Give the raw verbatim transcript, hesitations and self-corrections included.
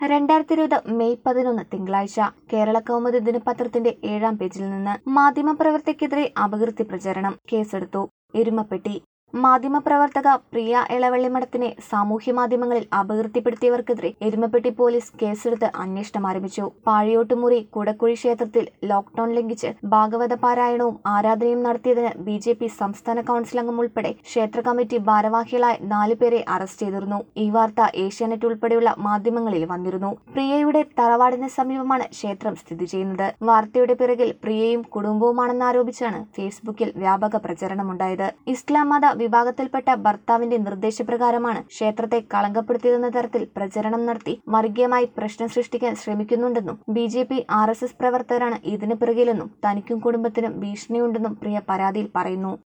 രണ്ടായിരത്തി ഇരുപത് മെയ് പതിനൊന്ന് തിങ്കളാഴ്ച കേരള കൗമുദി ദിനപത്രത്തിന്റെ ഏഴാം പേജിൽ നിന്ന് മാധ്യമപ്രവർത്തകയ്ക്കെതിരെ അപകീർത്തി പ്രചരണം കേസെടുത്തു. എരുമപ്പെട്ടി മാധ്യമപ്രവർത്തക പ്രിയ എളവള്ളിമഠത്തിനെ സാമൂഹ്യ മാധ്യമങ്ങളിൽ അപകീർത്തിപ്പെടുത്തിയവർക്കെതിരെ എരുമപ്പെട്ടി പോലീസ് കേസെടുത്ത് അന്വേഷണം ആരംഭിച്ചു. പാഴിയോട്ടുമുറി കുടക്കുഴി ക്ഷേത്രത്തിൽ ലോക്ഡൌൺ ലംഘിച്ച് ഭാഗവത പാരായണവും ആരാധനയും നടത്തിയതിന് ബി ജെ പി സംസ്ഥാന കൌൺസിൽ അംഗം ഉൾപ്പെടെ ക്ഷേത്ര കമ്മിറ്റി ഭാരവാഹികളായ നാലു പേരെ അറസ്റ്റ് ചെയ്തിരുന്നു. ഈ വാർത്ത ഏഷ്യാനെറ്റ് ഉൾപ്പെടെയുള്ള മാധ്യമങ്ങളിൽ വന്നിരുന്നു. പ്രിയയുടെ തറവാടിന് സമീപമാണ് ക്ഷേത്രം സ്ഥിതി ചെയ്യുന്നത്. വാർത്തയുടെ പിറകിൽ പ്രിയയും കുടുംബവുമാണെന്നാരോപിച്ചാണ് ഫേസ്ബുക്കിൽ വ്യാപക പ്രചരണമുണ്ടായത്. ഇസ്ലാം മത വിഭാഗത്തിൽപ്പെട്ട ഭർത്താവിന്റെ നിർദ്ദേശപ്രകാരമാണ് ക്ഷേത്രത്തെ കളങ്കപ്പെടുത്തിയതെന്ന തരത്തിൽ പ്രചരണം നടത്തി വർഗീയമായി പ്രശ്നം സൃഷ്ടിക്കാൻ ശ്രമിക്കുന്നുണ്ടെന്നും B J P R S S പ്രവർത്തകരാണ് ഇതിന് പിറകിലെന്നും തനിക്കും കുടുംബത്തിനും ഭീഷണിയുണ്ടെന്നും പ്രിയ പരാതിയിൽ പറയുന്നു.